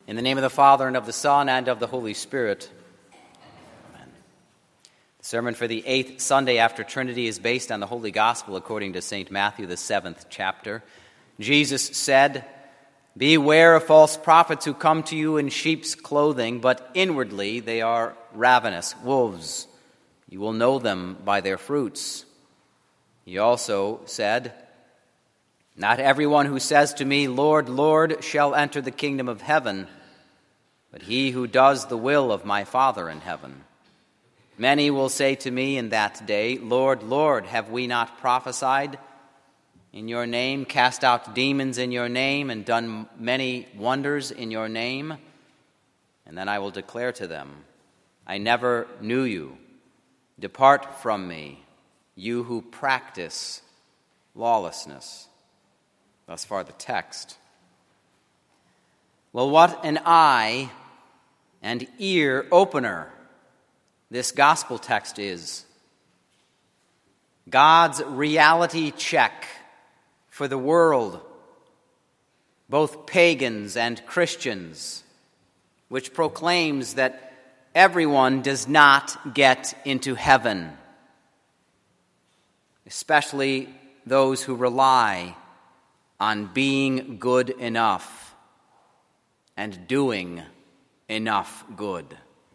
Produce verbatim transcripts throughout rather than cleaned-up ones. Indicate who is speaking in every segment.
Speaker 1: In the name of the Father, and of the Son, and of the Holy Spirit. Amen. The sermon for the eighth Sunday after Trinity is based on the Holy Gospel according to Saint Matthew, the seventh chapter. Jesus said, "Beware of false prophets who come to you in sheep's clothing, but inwardly they are ravenous wolves. You will know them by their fruits." He also said, "Not everyone who says to me, 'Lord, Lord,' shall enter the kingdom of heaven, but he who does the will of my Father in heaven. Many will say to me in that day, 'Lord, Lord, have we not prophesied in your name, cast out demons in your name, and done many wonders in your name?' And then I will declare to them, 'I never knew you. Depart from me, you who practice lawlessness.'" Thus far the text. Well, what an eye and ear opener this gospel text is. God's reality check for the world, both pagans and Christians, which proclaims that everyone does not get into heaven, especially those who rely on being good enough and doing enough good.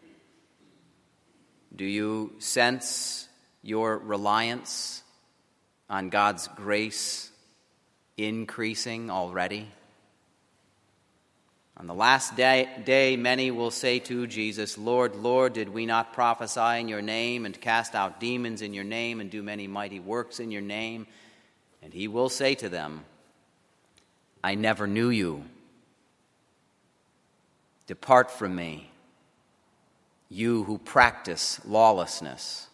Speaker 1: Do you sense your reliance on God's grace increasing already? On the last day, day, many will say to Jesus, "Lord, Lord, did we not prophesy in your name and cast out demons in your name and do many mighty works in your name?" And he will say to them, "I never knew you. Depart from me, you who practice lawlessness."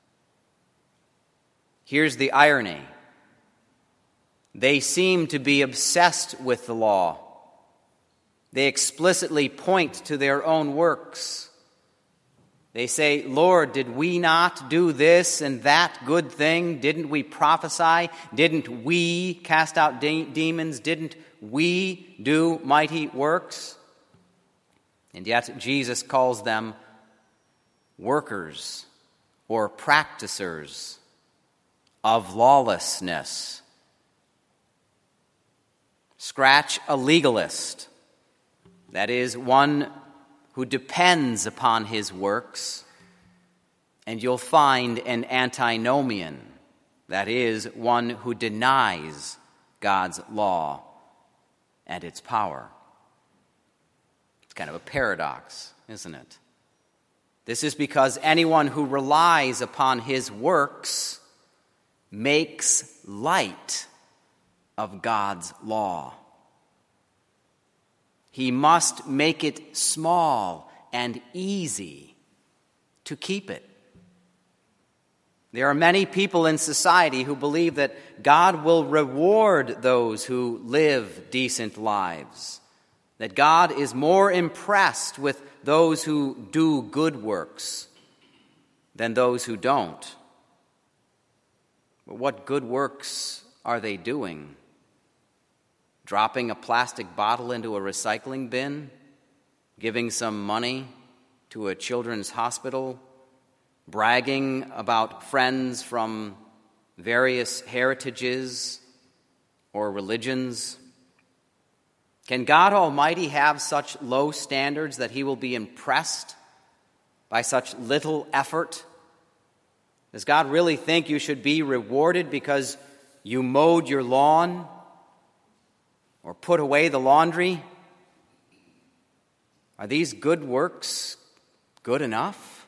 Speaker 1: Here's the irony. They seem to be obsessed with the law. They explicitly point to their own works. They say, "Lord, did we not do this and that good thing? Didn't we prophesy? Didn't we cast out de- demons? Didn't we do mighty works?" And yet Jesus calls them workers or practicers of lawlessness. Scratch a legalist, that is, one who depends upon his works, and you'll find an antinomian, that is, one who denies God's law and its power. It's kind of a paradox, isn't it? This is because anyone who relies upon his works makes light of God's law. He must make it small and easy to keep it. There are many people in society who believe that God will reward those who live decent lives, that God is more impressed with those who do good works than those who don't. But what good works are they doing? Dropping a plastic bottle into a recycling bin? Giving some money to a children's hospital? Bragging about friends from various heritages or religions? Can God Almighty have such low standards that he will be impressed by such little effort? Does God really think you should be rewarded because you mowed your lawn or put away the laundry? Are these good works good enough?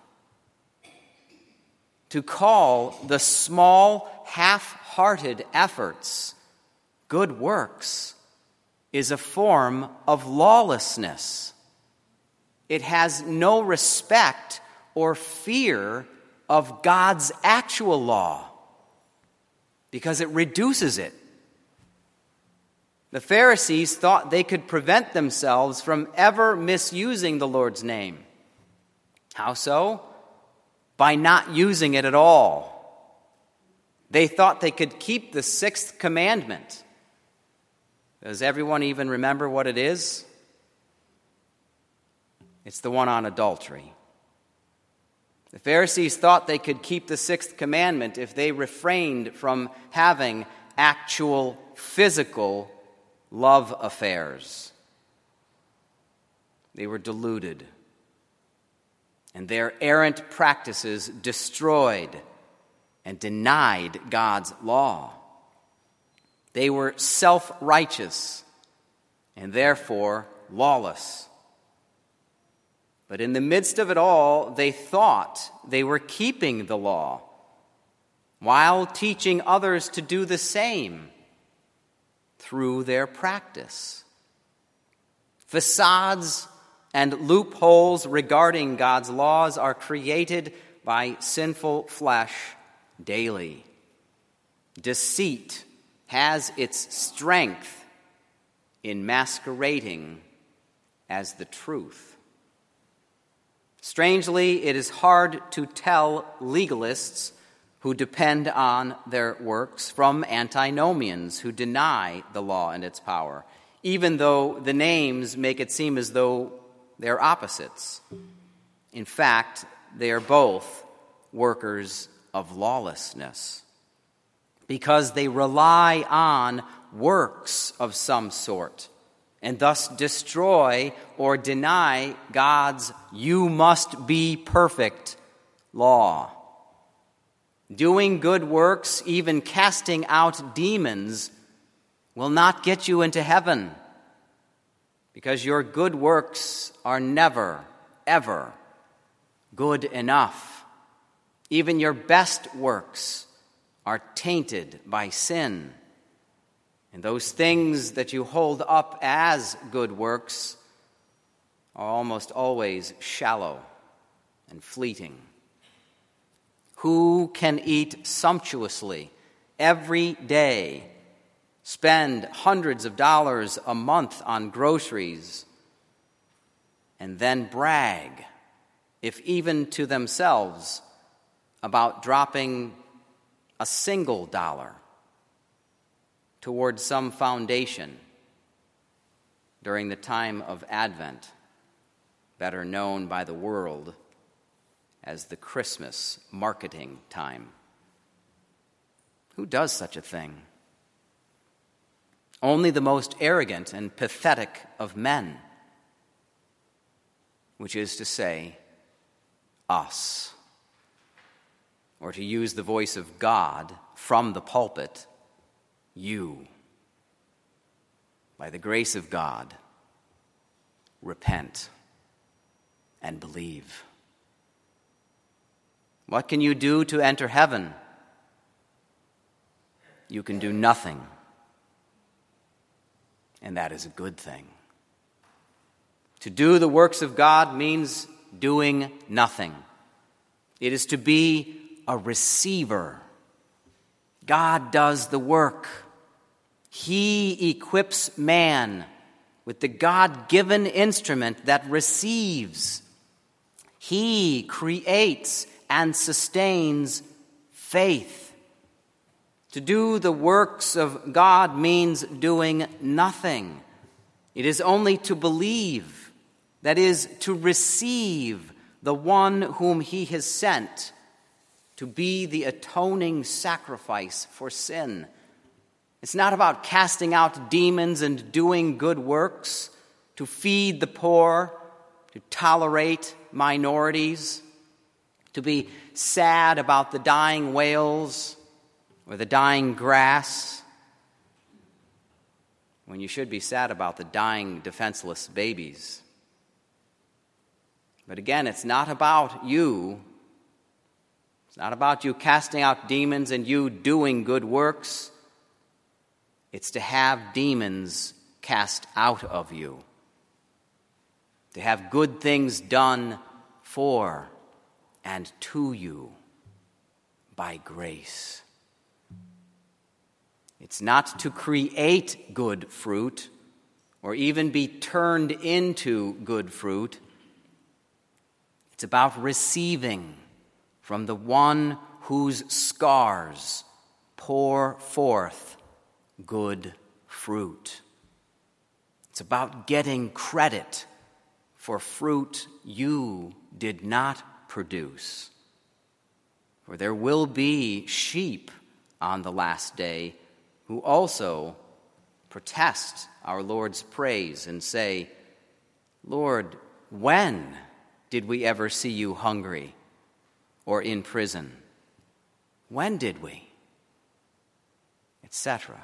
Speaker 1: To call the small, half-hearted efforts good works is a form of lawlessness. It has no respect or fear of God's actual law because it reduces it. The Pharisees thought they could prevent themselves from ever misusing the Lord's name. How so? By not using it at all. They thought they could keep the sixth commandment. Does everyone even remember what it is? It's the one on adultery. The Pharisees thought they could keep the sixth commandment if they refrained from having actual physical love affairs. They were deluded, and their errant practices destroyed and denied God's law. They were self-righteous and therefore lawless. But in the midst of it all, they thought they were keeping the law while teaching others to do the same through their practice. Facades and loopholes regarding God's laws are created by sinful flesh daily. Deceit has its strength in masquerading as the truth. Strangely, it is hard to tell legalists who depend on their works from antinomians who deny the law and its power, even though the names make it seem as though they're opposites. In fact, they are both workers of lawlessness because they rely on works of some sort and thus destroy or deny God's "you must be perfect" law. Doing good works, even casting out demons, will not get you into heaven because your good works are never, ever good enough. Even your best works are tainted by sin. And those things that you hold up as good works are almost always shallow and fleeting. Who can eat sumptuously every day, spend hundreds of dollars a month on groceries, and then brag, if even to themselves, about dropping a single dollar towards some foundation during the time of Advent, better known by the world as the Christmas marketing time? Who does such a thing? Only the most arrogant and pathetic of men, which is to say, us. Or to use the voice of God from the pulpit, you. By the grace of God, repent and believe. What can you do to enter heaven? You can do nothing, and that is a good thing. To do the works of God means doing nothing. It is to be a receiver. God does the work. He equips man with the God-given instrument that receives. He creates and sustains faith. To do the works of God means doing nothing. It is only to believe, that is, to receive the one whom he has sent to be the atoning sacrifice for sin. It's not about casting out demons and doing good works, to feed the poor, to tolerate minorities, to be sad about the dying whales or the dying grass, when you should be sad about the dying defenseless babies. But again, it's not about you. It's not about you casting out demons and you doing good works. It's to have demons cast out of you. To have good things done for and to you by grace. It's not to create good fruit or even be turned into good fruit. It's about receiving from the one whose scars pour forth good fruit. It's about getting credit for fruit you did not produce. For there will be sheep on the last day who also protest our Lord's praise and say, Lord, when did we ever see you hungry or in prison? When did we? et cetera.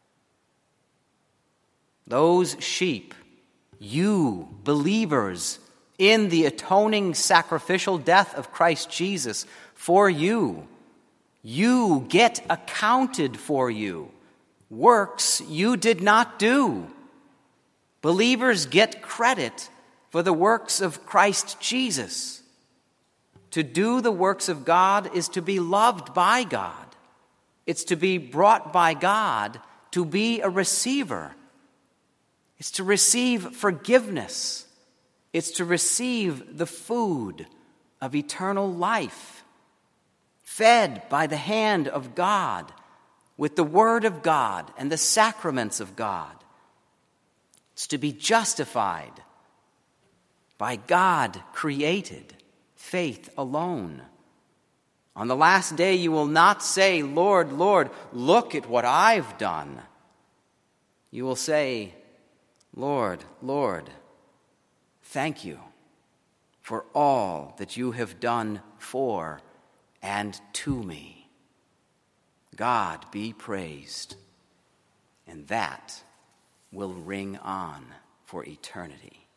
Speaker 1: Those sheep, you believers in the atoning sacrificial death of Christ Jesus for you, you get accounted for you. Works you did not do. Believers get credit for the works of Christ Jesus. To do the works of God is to be loved by God. It's to be brought by God to be a receiver. It's to receive forgiveness. It's to receive the food of eternal life, fed by the hand of God with the Word of God and the sacraments of God. It's to be justified by God-created faith alone. On the last day, you will not say, Lord, Lord, look at what I've done. You will say, Lord, Lord, thank you for all that you have done for and to me. God be praised. And that will ring on for eternity.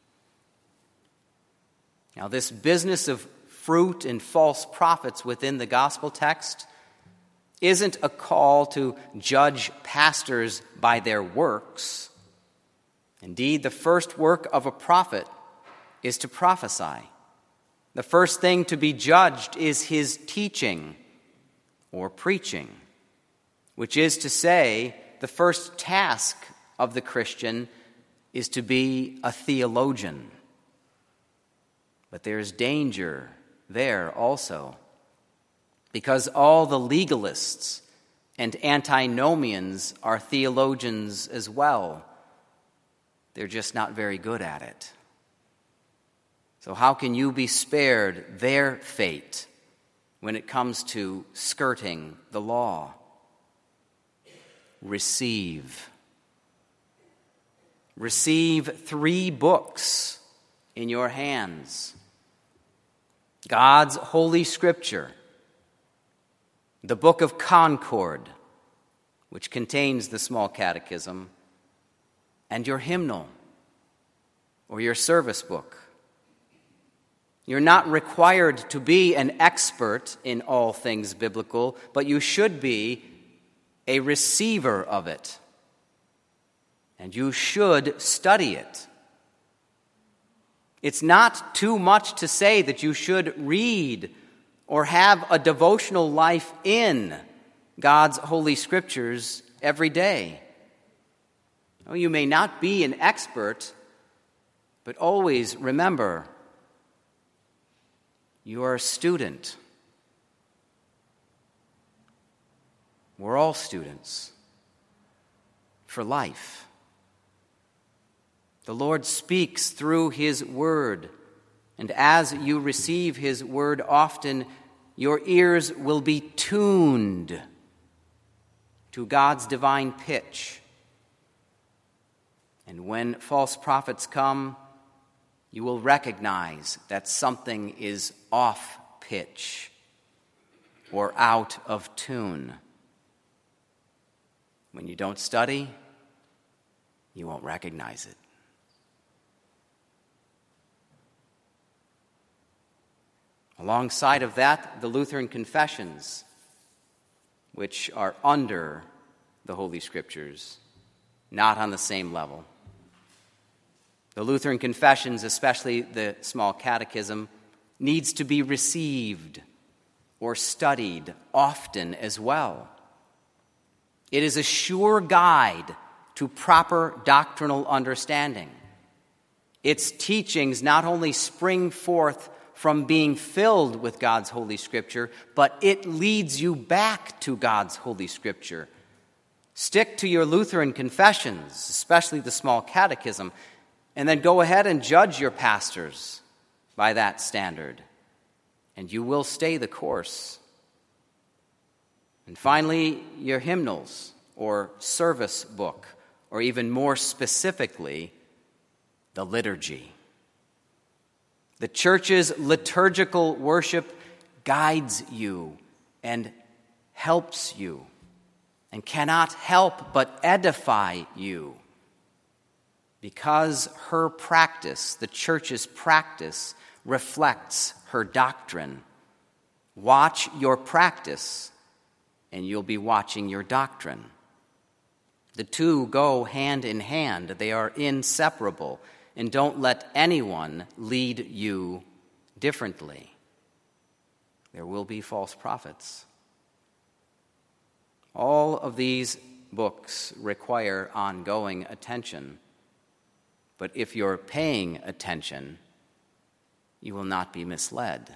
Speaker 1: Now, this business of fruit and false prophets within the gospel text isn't a call to judge pastors by their works. Indeed, the first work of a prophet is to prophesy. The first thing to be judged is his teaching or preaching, which is to say, the first task of the Christian is to be a theologian. But there's danger there also, because all the legalists and antinomians are theologians as well. They're just not very good at it. So how can you be spared their fate when it comes to skirting the law? Receive. Receive three books in your hands. God's Holy Scripture, the Book of Concord, which contains the small catechism, and your hymnal or your service book. You're not required to be an expert in all things biblical, but you should be a receiver of it. And you should study it. It's not too much to say that you should read or have a devotional life in God's Holy Scriptures every day. Oh, you may not be an expert, but always remember, you are a student. We're all students for life. The Lord speaks through His Word, and as you receive His Word often, your ears will be tuned to God's divine pitch. And when false prophets come, you will recognize that something is off pitch or out of tune. When you don't study, you won't recognize it. Alongside of that, the Lutheran confessions, which are under the Holy Scriptures, not on the same level. The Lutheran confessions, especially the small catechism, needs to be received or studied often as well. It is a sure guide to proper doctrinal understanding. Its teachings not only spring forth from being filled with God's Holy Scripture, but it leads you back to God's Holy Scripture. Stick to your Lutheran confessions, especially the small catechism, And then go ahead and judge your pastors by that standard, and you will stay the course. And finally, your hymnals or service book, or even more specifically, the liturgy. The church's liturgical worship guides you and helps you and cannot help but edify you, because her practice, the church's practice, reflects her doctrine. Watch your practice, and you'll be watching your doctrine. The two go hand in hand. They are inseparable, and don't let anyone lead you differently. There will be false prophets. All of these books require ongoing attention. But if you're paying attention, you will not be misled.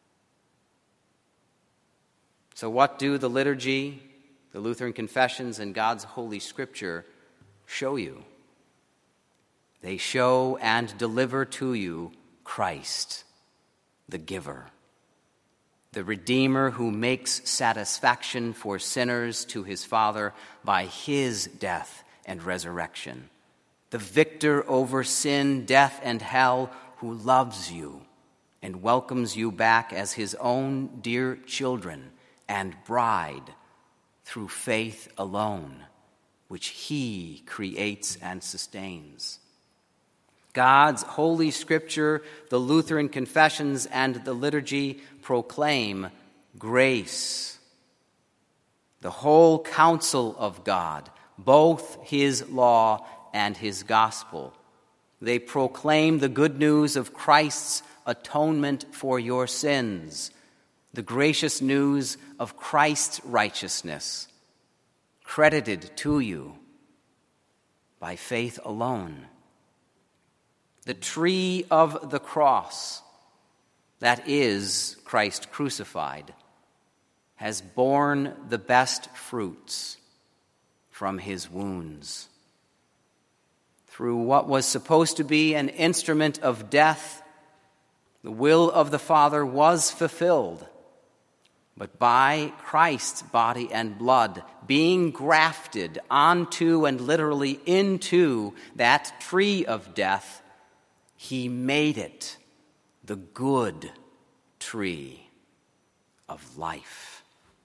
Speaker 1: So what do the liturgy, the Lutheran confessions, and God's Holy Scripture show you? They show and deliver to you Christ, the giver, the Redeemer who makes satisfaction for sinners to his Father by his death and resurrection, the victor over sin, death, and hell, who loves you and welcomes you back as his own dear children and bride through faith alone, which he creates and sustains. God's Holy Scripture, the Lutheran confessions, and the liturgy proclaim grace, the whole counsel of God, both his law and his gospel. They proclaim the good news of Christ's atonement for your sins, the gracious news of Christ's righteousness, credited to you by faith alone. The tree of the cross, that is Christ crucified, has borne the best fruits from his wounds. Through what was supposed to be an instrument of death, the will of the Father was fulfilled. But by Christ's body and blood being grafted onto and literally into that tree of death, he made it the good tree of life.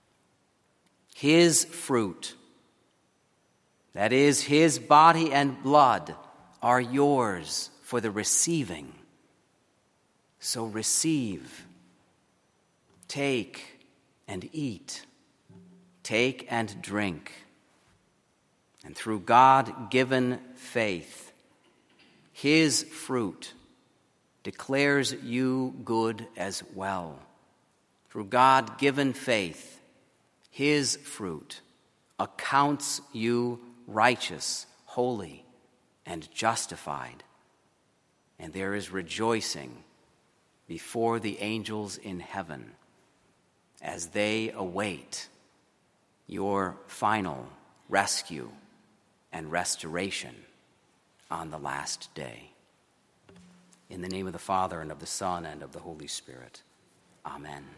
Speaker 1: His fruit, that is, his body and blood, are yours for the receiving. So receive, take and eat, take and drink, and through God-given faith, his fruit declares you good as well. Through God-given faith, his fruit accounts you righteous, holy, and justified. And there is rejoicing before the angels in heaven as they await your final rescue and restoration on the last day. In the name of the Father, and of the Son, and of the Holy Spirit. Amen.